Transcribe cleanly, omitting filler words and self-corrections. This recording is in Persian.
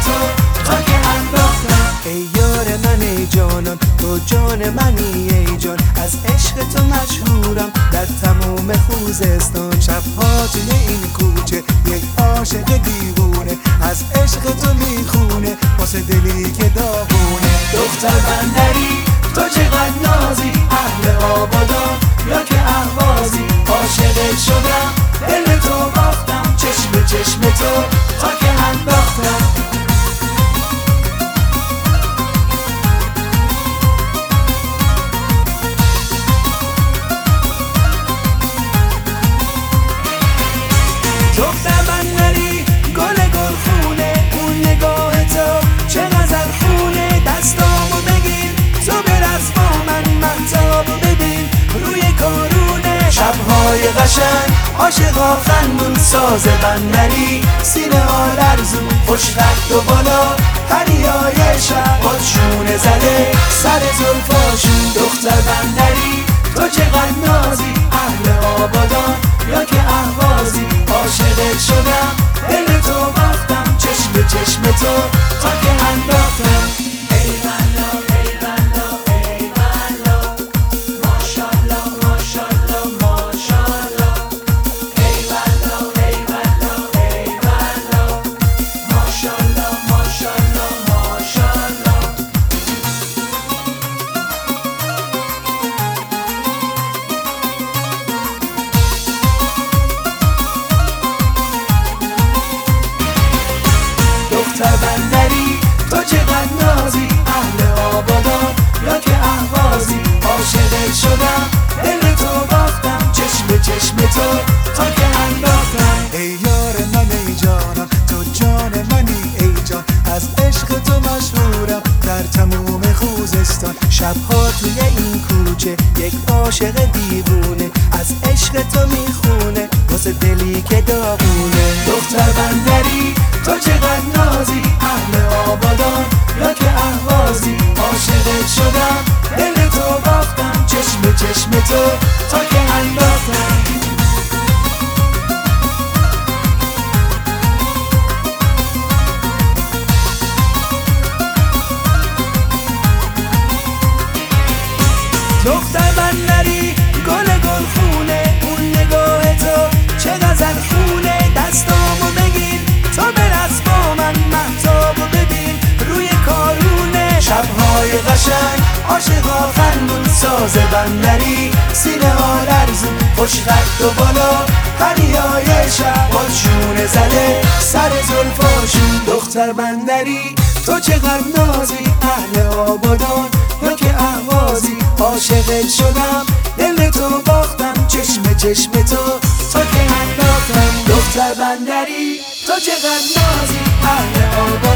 تو تا که انداختم. ای یار من ای جانان تو جان منی ای جان، از عشق تو مشهورم در تمام خوزستان. شبها توی این کوچه یک عاشق دیوونه از عشق تو میخونه واسه دلی که داغونه. دختر بندری تو چقدر نازی، اهل آبادان یا که اهوازی. عاشقت شدم دل تو باختم، چشم به چشم تو تا که انداختم. دختر بندری گل گلخونه، اون نگاه تو چه غزل خونه. دستامو بگیر تو برقص با من، مهتابو ببین روی کارونه. شبهای قشنگ عاشقا خندون، ساز بندری سینه ها لرزون. خوش قد و بالا پریای شب بادشونه زده سر زلفاشون. دختر بندری تو چقدر نازی، اهل آبادان یا که اهوازی. عاشقت شدم دل تو باختم، چشم به چشم تو تا که انداختم. ای والا ای والا ای والا، ماشاءالله ماشاءالله ماشاءالله. ای والا ای والا ای والا، ماشاءالله ماشاءالله ماشاءالله. دختر بندری تو چقدر نازی، اهل آبادان یا که اهوازی. عاشقت شدم دل تو باختم، چشم به چشم تو تا که انداختم. ای یار من ای جانم تو جان منی ای جان، از عشق تو مشهورم در تمام خوزستان. شبها توی این کوچه یک عاشق دیوونه از عشق تو میخونه واسه دلی که داغونه. دختر بندری تو چقدر نازی، اهل آبادان یا که اهوازی. عاشقت شدم دل تو باختم، چشم به چشم تو تا که انداختم. دختر بندری گل گلخونه، اون نگاه تو چه غزل خونه. دستامو بگیر تو برقص با من، مهتابو ببین روی کارونه. شبهای قشنگ عاشقا خندون، ساز بندری سینه ها لرزون. خوش قد و بالا پریای شب بادشونه زده سر زلفاشون. دختر بندری تو چقدر نازی، اهل آبادان یا که اهوازی. عاشقت شدم دل تو باختم، چشم به چشم تو تا که انداختم. دختر بندری تو چقدر نازی، اهل آبادان